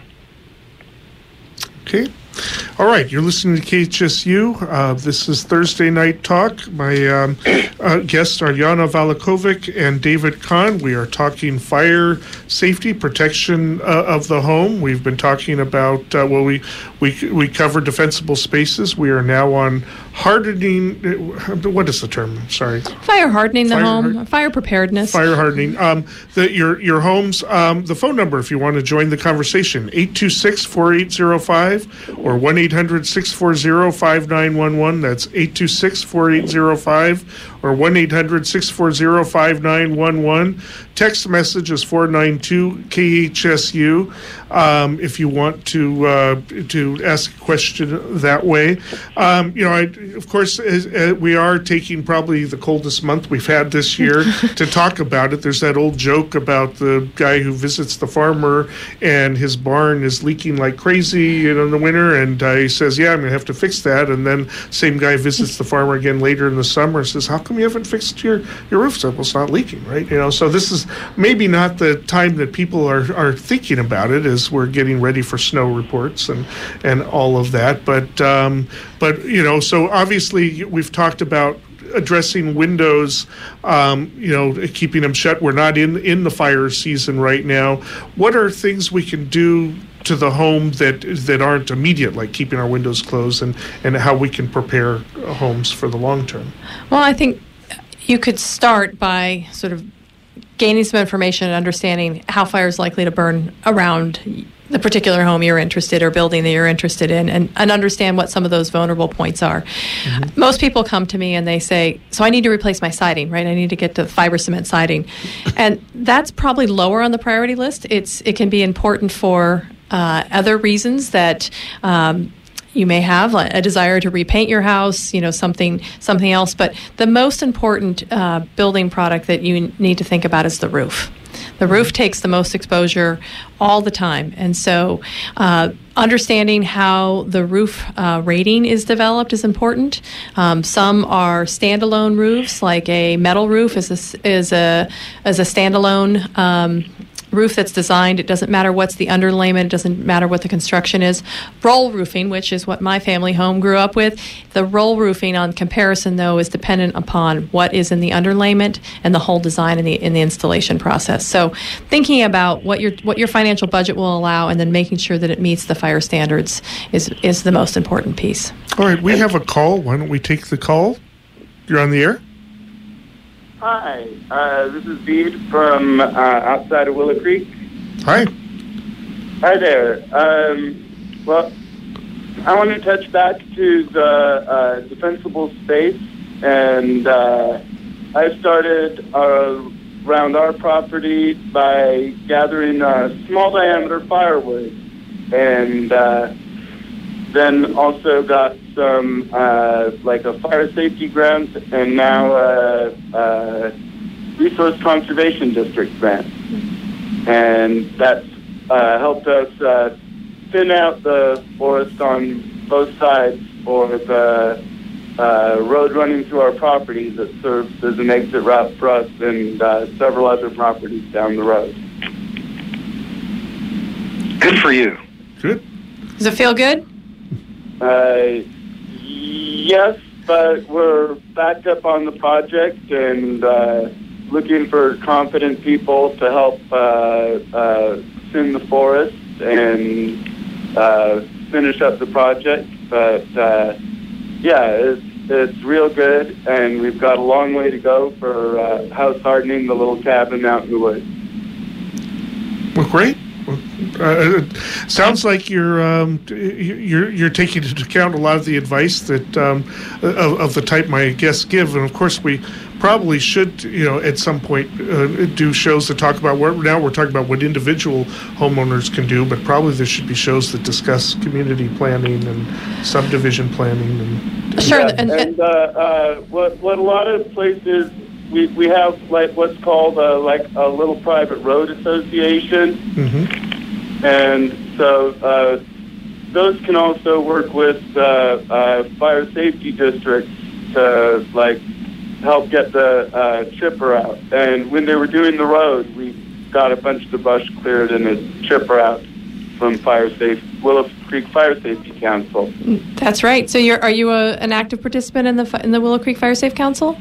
Okay. All right, you're listening to K H S U. Uh, this is Thursday Night Talk. My um, uh, guests are Jana Valakovic and David Kahn. We are talking fire safety, protection uh, of the home. We've been talking about, uh, well, we, we we covered defensible spaces. We are now on hardening, what is the term? I'm sorry. Fire hardening the fire home, hard- fire preparedness. Fire hardening. Um, the, your, your homes, um, the phone number if you want to join the conversation, eight two six, four eight zero five or one eight hundred, six four zero, five nine one one. That's eight two six, four eight zero five or one eight hundred, six four zero, five nine one one. Text message is four nine two K H S U um, if you want to uh, to ask a question that way. Um, you know, I, of course, as, as we are taking probably the coldest month we've had this year to talk about it. There's that old joke about the guy who visits the farmer and his barn is leaking like crazy, you know, in the winter, and uh, he says, "Yeah, I'm going to have to fix that." And then same guy visits the farmer again later in the summer and says, "How come you haven't fixed your your roof?" So, well, it's not leaking, right? You know, so this is maybe not the time that people are, are thinking about it as we're getting ready for snow reports and, and all of that. But, um, but you know, so obviously we've talked about addressing windows, um, you know, keeping them shut. We're not in, in the fire season right now. What are things we can do to the home that that aren't immediate, like keeping our windows closed, and, and how we can prepare homes for the long term? Well, I think you could start by sort of gaining some information and understanding how fire is likely to burn around the particular home you're interested or building that you're interested in, and, and understand what some of those vulnerable points are. Mm-hmm. Most people come to me and they say, so I need to replace my siding, right? I need to get to fiber cement siding. And that's probably lower on the priority list. It's It can be important for uh, other reasons that um, you may have a desire to repaint your house, you know, something something else. But the most important uh, building product that you need to think about is the roof. The roof takes the most exposure all the time. And so uh, understanding how the roof uh, rating is developed is important. Um, some are standalone roofs, like a metal roof is a, is a, is a standalone um roof that's designed. It doesn't matter what's the underlayment. It doesn't matter what the construction is. Roll roofing, which is what my family home grew up with. The roll roofing, on comparison, though, is dependent upon what is in the underlayment and the whole design in the in the installation process. So, thinking about what your what your financial budget will allow, and then making sure that it meets the fire standards is is the most important piece. All right, we have a call. Why don't we take the call? You're on the air. Hi, uh, this is Bede from uh, outside of Willow Creek. Hi. Hi there. Um, well, I want to touch back to the uh, defensible space, and uh, I started uh, around our property by gathering uh, small diameter firewood, and uh, then also got some uh, like a fire safety grant, and now a uh, uh, resource conservation district grant, and that's uh, helped us uh, thin out the forest on both sides for the uh, road running through our property that serves as an exit route for us and uh, several other properties down the road. Good for you. Good. Does it feel good? Uh, yes, but we're backed up on the project and uh, looking for competent people to help uh, uh, thin the forest and uh, finish up the project. But uh, yeah, it's, it's real good, and we've got a long way to go for uh, house hardening the little cabin out in the woods. Well, great. Uh, it sounds like you're um, you're you're taking into account a lot of the advice that um, of, of the type my guests give, and of course we probably should, you know, at some point uh, do shows that talk about what now we're talking about what individual homeowners can do, but probably there should be shows that discuss community planning and subdivision planning and sure. Yeah, And, and uh, uh, what what a lot of places. We we have like what's called a, like a little private road association, mm-hmm. and so uh, those can also work with uh, uh, fire safety districts to like help get the uh, chipper out. And when they were doing the road, we got a bunch of the brush cleared and a chipper out from Fire Safe Willow Creek Fire Safety Council. That's right. So you're are you a, an active participant in the in the Willow Creek Fire Safe Council?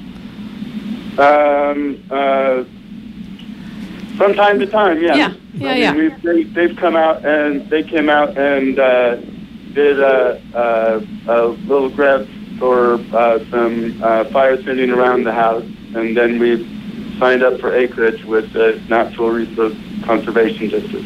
Um, uh, from time to time, yeah. Yeah, yeah, I mean, yeah. We've, they, they've come out and they came out and uh, did a, a, a little grant for uh, some uh, fire thinning around the house, and then we signed up for acreage with the Natural Resource Conservation District.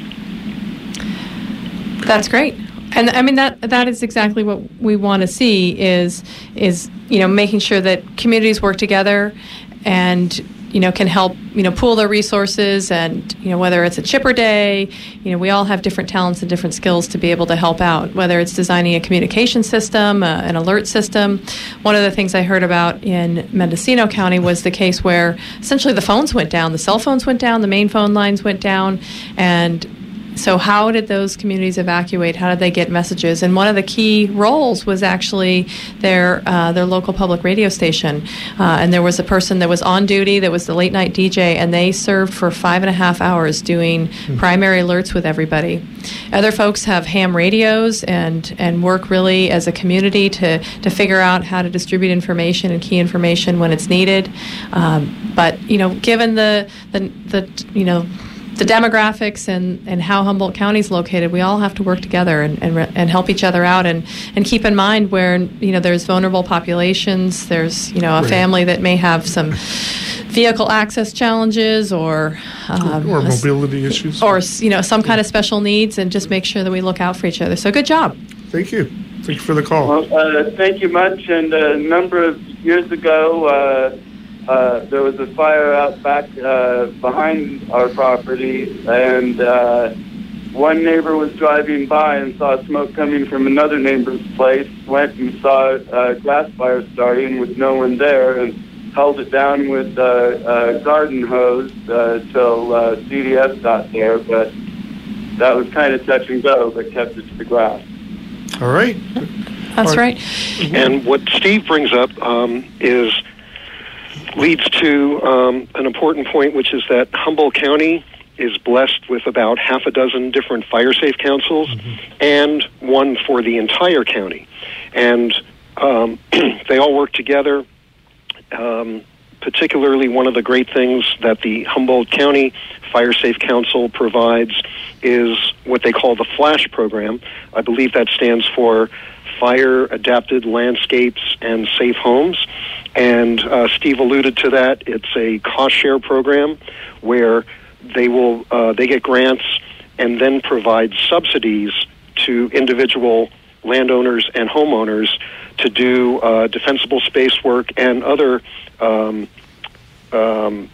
That's great. And I mean that that is exactly what we want to see is is you know making sure that communities work together and you know can help you know pool their resources, and you know whether it's a chipper day, you know we all have different talents and different skills to be able to help out, whether it's designing a communication system, uh, an alert system. One of the things I heard about in Mendocino County was the case where essentially the phones went down, the cell phones went down, the main phone lines went down, and so how did those communities evacuate? How did they get messages? And one of the key roles was actually their uh, their local public radio station. Uh, and there was a person that was on duty that was the late night D J, and they served for five and a half hours doing mm-hmm. primary alerts with everybody. Other folks have ham radios and, and work really as a community to, to figure out how to distribute information and key information when it's needed. Um, but, you know, given the, the, the you know, the demographics and, and how Humboldt County is located, we all have to work together and, and and help each other out, and, and keep in mind where you know there's vulnerable populations, there's you know a right. family that may have some vehicle access challenges or um, or, or mobility a, issues, or you know some kind of special needs, and just make sure that we look out for each other. So good job. Thank you. Thank you for the call. Well, uh, thank you much. And a number of years ago. Uh, Uh, there was a fire out back uh, behind our property, and uh, one neighbor was driving by and saw smoke coming from another neighbor's place, went and saw a grass fire starting with no one there, and held it down with uh, a garden hose uh, till uh, C D S got there, but that was kind of touch and go, but kept it to the grass. All right. That's right. And what Steve brings up um, is leads to um, an important point, which is that Humboldt County is blessed with about half a dozen different fire safe councils, mm-hmm. and one for the entire county. And um, they all work together. Um, particularly, one of the great things that the Humboldt County Fire Safe Council provides is what they call the FLASH program. I believe that stands for Fire Adapted Landscapes and Safe Homes. And uh, Steve alluded to that. It's a cost share program where they will uh, they get grants and then provide subsidies to individual landowners and homeowners to do uh, defensible space work and other um, um,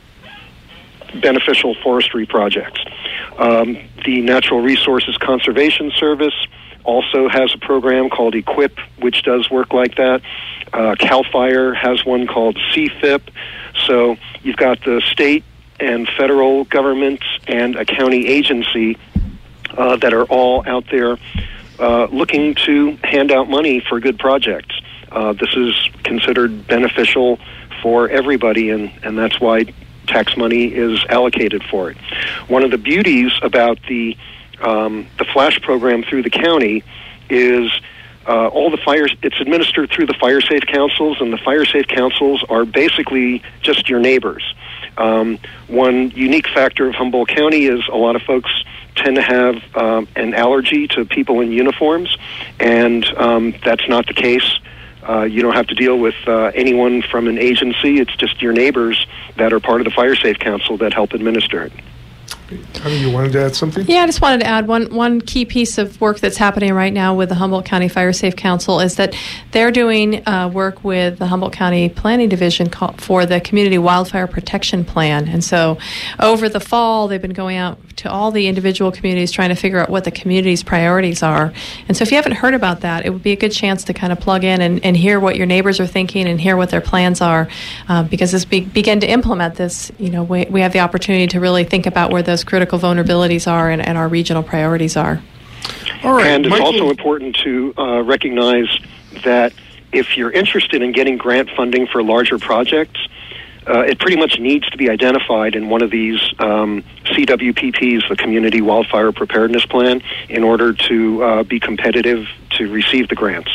beneficial forestry projects. Um, the Natural Resources Conservation Service also has a program called EQUIP, which does work like that. Uh, CAL FIRE has one called C F I P. So you've got the state and federal governments and a county agency uh, that are all out there uh, looking to hand out money for good projects. Uh, this is considered beneficial for everybody, and, and that's why tax money is allocated for it. One of the beauties about the um, the FLASH program through the county is uh, all the fires, it's administered through the fire safe councils, and the fire safe councils are basically just your neighbors. Um, one unique factor of Humboldt County is a lot of folks tend to have um, an allergy to people in uniforms, and um, that's not the case. Uh, you don't have to deal with uh, anyone from an agency. It's just your neighbors that are part of the Fire Safe Council that help administer it. Honey, you wanted to add something? Yeah, I just wanted to add one one key piece of work that's happening right now with the Humboldt County Fire Safe Council is that they're doing uh, work with the Humboldt County Planning Division for the Community Wildfire Protection Plan. And so over the fall, they've been going out to all the individual communities trying to figure out what the community's priorities are. And so if you haven't heard about that, it would be a good chance to kind of plug in and, and hear what your neighbors are thinking and hear what their plans are. Uh, because as we begin to implement this, you know, we, we have the opportunity to really think about where those critical vulnerabilities are and, and our regional priorities are. All right, and it's Michael, also important to uh, recognize that if you're interested in getting grant funding for larger projects, uh, it pretty much needs to be identified in one of these um, C W P Ps, the Community Wildfire Preparedness Plan, in order to uh, be competitive to receive the grants.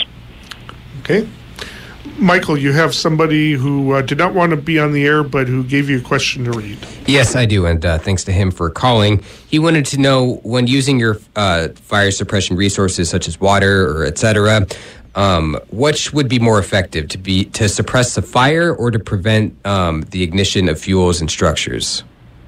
Okay. Michael, you have somebody who uh, did not want to be on the air, but who gave you a question to read. Yes, I do, and uh, thanks to him for calling. He wanted to know, when using your uh, fire suppression resources such as water or et cetera, um, which would be more effective, to be to suppress the fire or to prevent um, the ignition of fuels and structures?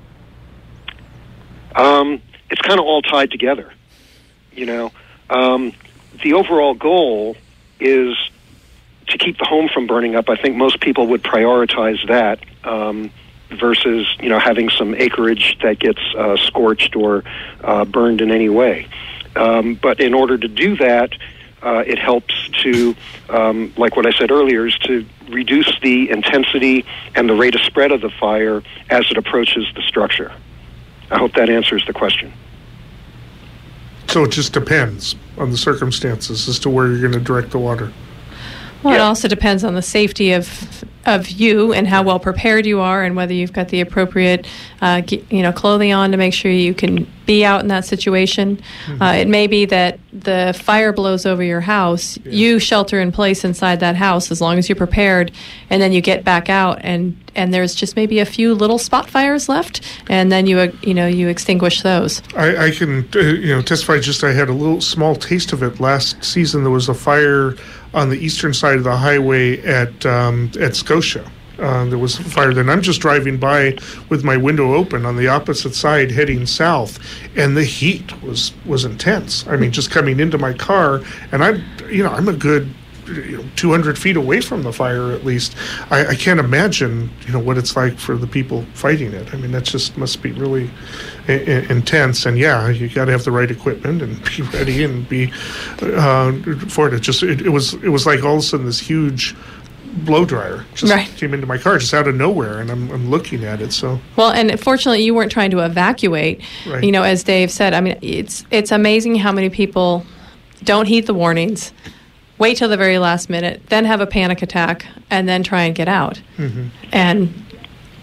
Um, it's kind of all tied together. You know, um, the overall goal is to keep the home from burning up. I think most people would prioritize that um, versus, you know, having some acreage that gets uh, scorched or uh, burned in any way. Um, but in order to do that, uh, it helps to, um, like what I said earlier, is to reduce the intensity and the rate of spread of the fire as it approaches the structure. I hope that answers the question. So it just depends on the circumstances as to where you're going to direct the water. Well, Yeah. it also depends on the safety of of you and how well prepared you are, and whether you've got the appropriate, uh, ge- you know, clothing on to make sure you can be out in that situation. Mm-hmm. Uh, it may be that the fire blows over your house. Yeah. You shelter in place inside that house as long as you're prepared, and then you get back out, and and there's just maybe a few little spot fires left, and then you uh, you know you extinguish those. I, I can uh, you know testify. Just I had a little small taste of it last season. There was a fire on the eastern side of the highway at um, at Scotia. Uh, there was a fire then. I'm just driving by with my window open on the opposite side heading south, and the heat was, was intense. I mean, just coming into my car, and I'm, you know, I'm a good you know, two hundred feet away from the fire at least. I, I can't imagine, you know, what it's like for the people fighting it. I mean, that just must be really I- I- intense. And yeah, you got to have the right equipment and be ready and be uh, for it. It just it, it was it was like all of a sudden this huge blow dryer just right. came into my car just out of nowhere, and I'm I'm looking at it. So well, and fortunately, you weren't trying to evacuate. Right. You know, as Dave said, I mean, it's it's amazing how many people don't heed the warnings, wait till the very last minute, then have a panic attack, and then try and get out. Mm-hmm. And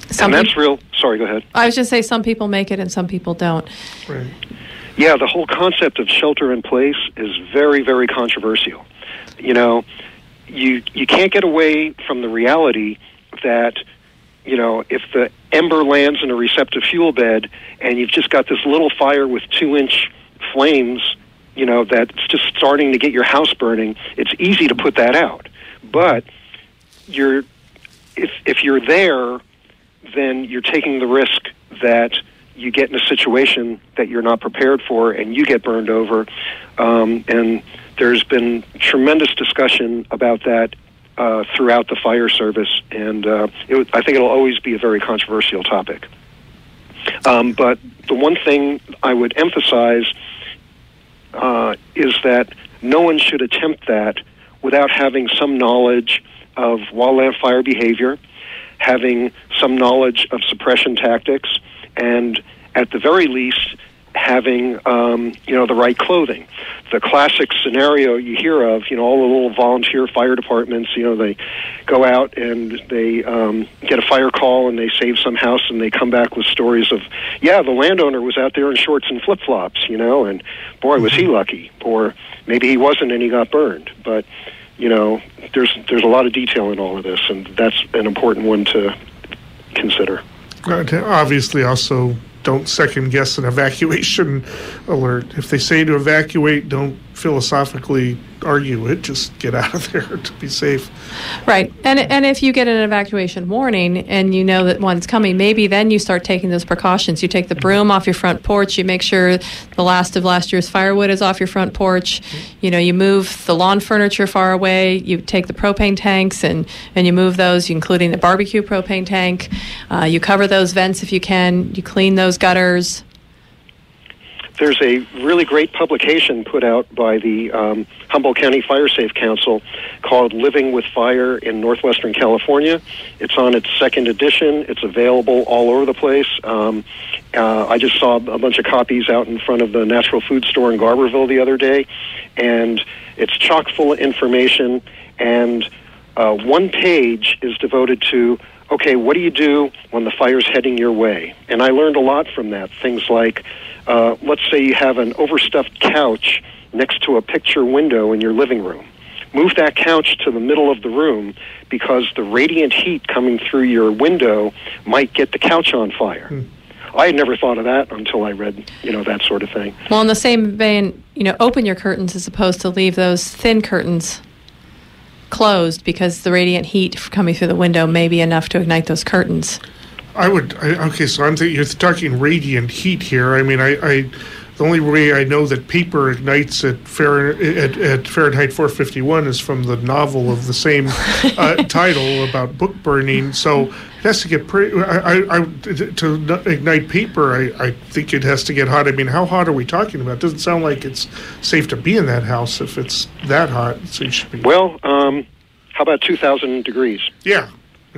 Some and that's peop- real. Sorry, go ahead. I was just say some people make it and some people don't. Right. Yeah, the whole concept of shelter in place is very, very controversial. You know, you you can't get away from the reality that, you know, if the ember lands in a receptive fuel bed and you've just got this little fire with two-inch flames, you know, that's just starting to get your house burning, it's easy to put that out. But you're if if you're there, then you're taking the risk that you get in a situation that you're not prepared for and you get burned over. Um, and there's been tremendous discussion about that uh, throughout the fire service, and uh, it w- I think it'll always be a very controversial topic. Um, but the one thing I would emphasize uh, is that no one should attempt that without having some knowledge of wildland fire behavior, having some knowledge of suppression tactics, and at the very least, having um, you know the right clothing. The classic scenario you hear of, you know, all the little volunteer fire departments, you know, they go out and they um, get a fire call and they save some house and they come back with stories of, yeah, the landowner was out there in shorts and flip-flops, you know, and boy, was he lucky. Or maybe he wasn't and he got burned. But, you know, there's there's a lot of detail in all of this, and that's an important one to consider. Obviously, also don't second guess an evacuation alert. If they say to evacuate, don't philosophically argue it. Just get out of there to be safe. Right. And and if you get an evacuation warning and you know that one's coming, maybe then you start taking those precautions. You take the broom off your front porch. You make sure the last of last year's firewood is off your front porch. You know, you move the lawn furniture far away. You take the propane tanks and, and you move those, including the barbecue propane tank. Uh, you cover those vents if you can. You clean those gutters. There's a really great publication put out by the um, Humboldt County Fire Safe Council called Living with Fire in Northwestern California. It's on its second edition. It's available all over the place. Um, uh, I just saw a bunch of copies out in front of the Natural Food Store in Garberville the other day, and it's chock full of information, and uh, one page is devoted to, okay, what do you do when the fire's heading your way? And I learned a lot from that. Things like, uh, let's say you have an overstuffed couch next to a picture window in your living room. Move that couch to the middle of the room because the radiant heat coming through your window might get the couch on fire. Hmm. I had never thought of that until I read, you know, that sort of thing. Well, in the same vein, you know, open your curtains as opposed to leave those thin curtains closed because the radiant heat coming through the window may be enough to ignite those curtains. I would. I, okay, so I'm thinking you're talking radiant heat here. I mean, I, I the only way I know that paper ignites at, Fahrenheit, at, at Fahrenheit four fifty-one is from the novel of the same uh, title about book burning. So it has to get pretty. I, I, I, to ignite paper, I, I think it has to get hot. I mean, how hot are we talking about? It doesn't sound like it's safe to be in that house if it's that hot. So you should be. Well, um, how about two thousand degrees? Yeah.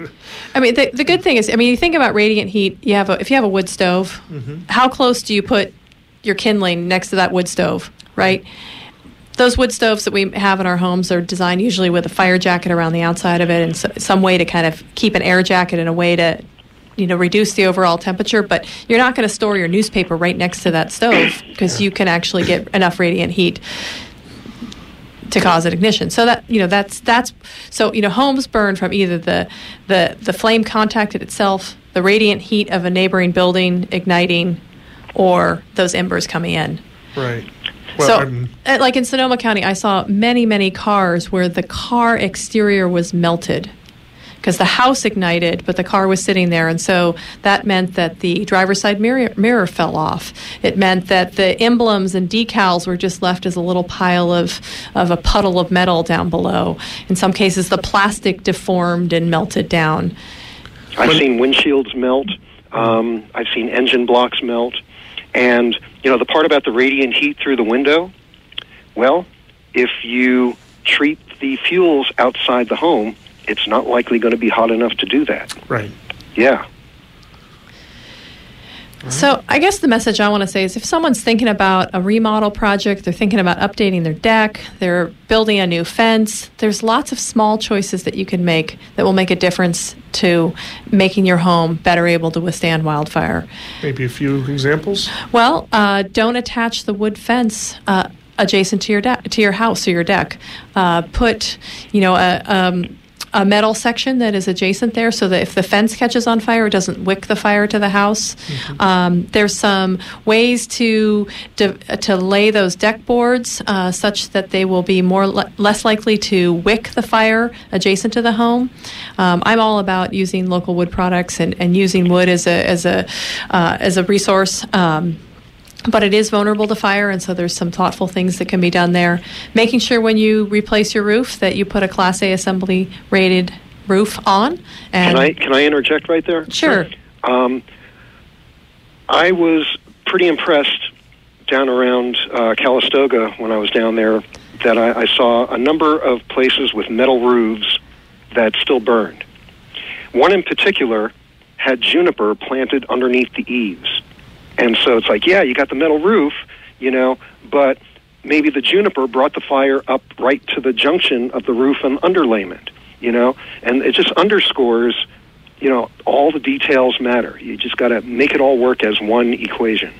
I mean, the, the good thing is, I mean, you think about radiant heat. You have a, if you have a wood stove, mm-hmm. how close do you put your kindling next to that wood stove, right? Those wood stoves that we have in our homes are designed usually with a fire jacket around the outside of it and so, some way to kind of keep an air jacket in a way to, you know, reduce the overall temperature. But you're not going to store your newspaper right next to that stove because you can actually get enough radiant heat to cause an ignition. So that, you know, that's that's so, you know, homes burn from either the the the flame contacted itself, the radiant heat of a neighboring building igniting, or those embers coming in. Right. Well, so, I'm, like in Sonoma County, I saw many, many cars where the car exterior was melted because the house ignited, but the car was sitting there. And so that meant that the driver's side mirror, mirror fell off. It meant that the emblems and decals were just left as a little pile of, of a puddle of metal down below. In some cases, the plastic deformed and melted down. I've seen windshields melt. Um, I've seen engine blocks melt. And, you know, the part about the radiant heat through the window, well, if you treat the fuels outside the home, it's not likely going to be hot enough to do that. Right. Yeah. So I guess the message I want to say is if someone's thinking about a remodel project, they're thinking about updating their deck, they're building a new fence, there's lots of small choices that you can make that will make a difference to making your home better able to withstand wildfire. Maybe a few examples? Well, uh, don't attach the wood fence uh, adjacent to your de- to your house or your deck. Uh, put, you know, a... Um, a metal section that is adjacent there so that if the fence catches on fire, it doesn't wick the fire to the house. Mm-hmm. Um, there's some ways to to, to lay those deck boards uh, such that they will be more le- less likely to wick the fire adjacent to the home. Um, I'm all about using local wood products and, and using wood as a as a uh, as a resource. Um, But it is vulnerable to fire, and so there's some thoughtful things that can be done there. Making sure when you replace your roof that you put a Class A assembly rated roof on. And can I can I interject right there? Sure. Um, I was pretty impressed down around uh, Calistoga when I was down there that I, I saw a number of places with metal roofs that still burned. One in particular had juniper planted underneath the eaves. And so it's like, yeah, you got the metal roof, you know, but maybe the juniper brought the fire up right to the junction of the roof and underlayment, you know, and it just underscores, you know, all the details matter. You just got to make it all work as one equation.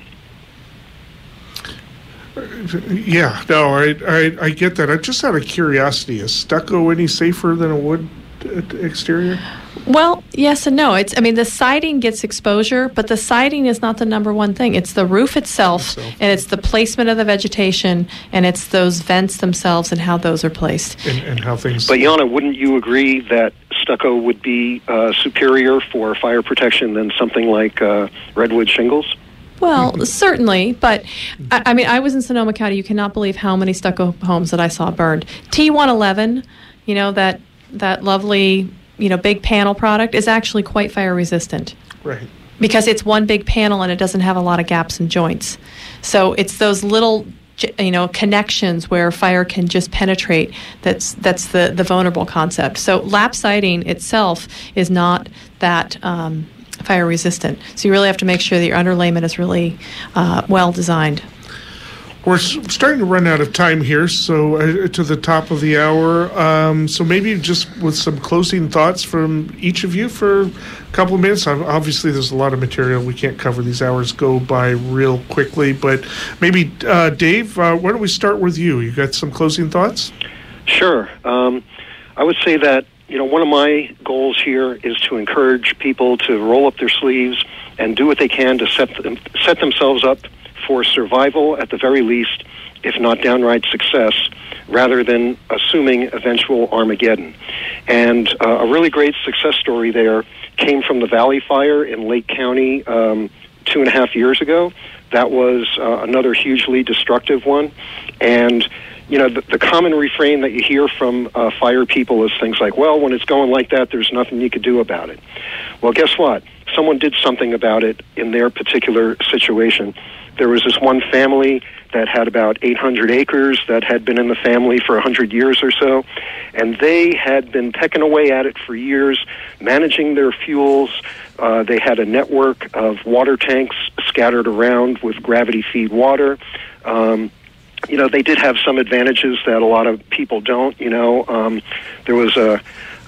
Yeah, no, I, I I get that. I just out of curiosity, is stucco any safer than a wood exterior? Well, yes and no. It's I mean, the siding gets exposure, but the siding is not the number one thing. It's the roof itself, itself. and it's the placement of the vegetation, and it's those vents themselves and how those are placed. And, and how things... But, Jana, wouldn't you agree that stucco would be uh, superior for fire protection than something like uh, redwood shingles? Well, certainly, but I, I mean, I was in Sonoma County. You cannot believe how many stucco homes that I saw burned. T one eleven, you know, that that lovely, you know, big panel product is actually quite fire resistant. Right. Because it's one big panel and it doesn't have a lot of gaps and joints. So it's those little, you know, connections where fire can just penetrate. That's that's the, the vulnerable concept. So lap siding itself is not that um, fire resistant. So you really have to make sure that your underlayment is really uh, well designed. We're starting to run out of time here, so uh, to the top of the hour. Um, so maybe just with some closing thoughts from each of you for a couple of minutes. Obviously, there's a lot of material. We can't cover. These hours go by real quickly. But maybe, uh, Dave, uh, why don't we start with you? You got some closing thoughts? Sure. Um, I would say that, you know, one of my goals here is to encourage people to roll up their sleeves and do what they can to set them, set themselves up for survival at the very least, if not downright success, rather than assuming eventual Armageddon. And uh, a really great success story there came from the Valley Fire in Lake County um, two and a half years ago. That was uh, another hugely destructive one. And, you know, the, the common refrain that you hear from uh, fire people is things like, well, when it's going like that, there's nothing you could do about it. Well, guess what? Someone did something about it in their particular situation. There was this one family that had about eight hundred acres that had been in the family for one hundred years or so, and they had been pecking away at it for years, managing their fuels. Uh, they had a network of water tanks scattered around with gravity feed water. Um, you know, they did have some advantages that a lot of people don't. You know, um, there was a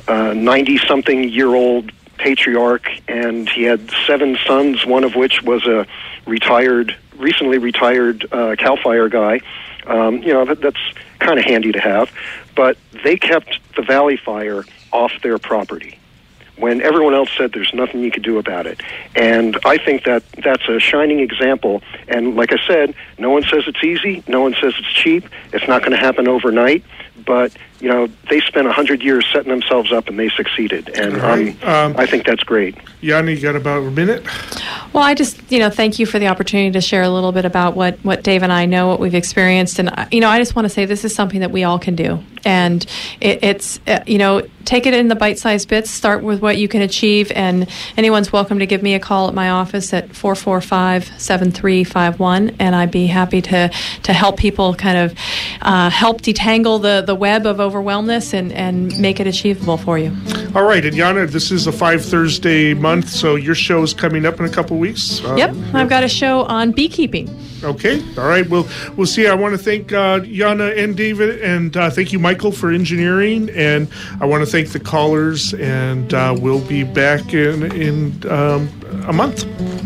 ninety-something-year-old patriarch, and he had seven sons, one of which was a retired, recently retired uh, CAL FIRE guy. Um, you know, that, that's kind of handy to have. But they kept the Valley Fire off their property when everyone else said there's nothing you could do about it. And I think that that's a shining example. And like I said, no one says it's easy. No one says it's cheap. It's not going to happen overnight. But, you know, they spent one hundred years setting themselves up, and they succeeded. And right. um, um, I think that's great. Jana, you got about a minute? Well, I just, you know, thank you for the opportunity to share a little bit about what, what Dave and I know, what we've experienced. And, you know, I just want to say this is something that we all can do. And it, it's, uh, you know, take it in the bite-sized bits. Start with what you can achieve. And anyone's welcome to give me a call at my office at four four five, seven three five one. And I'd be happy to, to help people kind of uh, help detangle the, the web of overwhelmness and, and make it achievable for you. All right, and Jana, this is a five Thursday month, so your show is coming up in a couple weeks. Um, yep, I've got a show on beekeeping. Okay, all right. We'll we'll see. I want to thank uh, Jana and David, and uh, thank you, Michael, for engineering, and I want to thank the callers. And uh, we'll be back in in um, a month.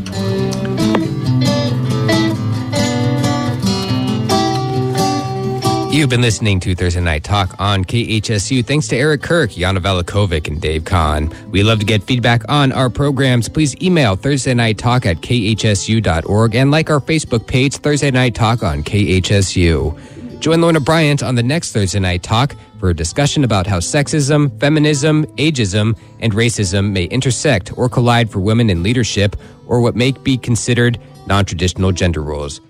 You've been listening to Thursday Night Talk on K H S U. Thanks to Eric Kirk, Jana Velikovic, and Dave Kahn. We love to get feedback on our programs. Please email Thursday Night Talk at K H S U dot org and like our Facebook page, Thursday Night Talk on K H S U. Join Lorna Bryant on the next Thursday Night Talk for a discussion about how sexism, feminism, ageism, and racism may intersect or collide for women in leadership or what may be considered non-traditional gender roles.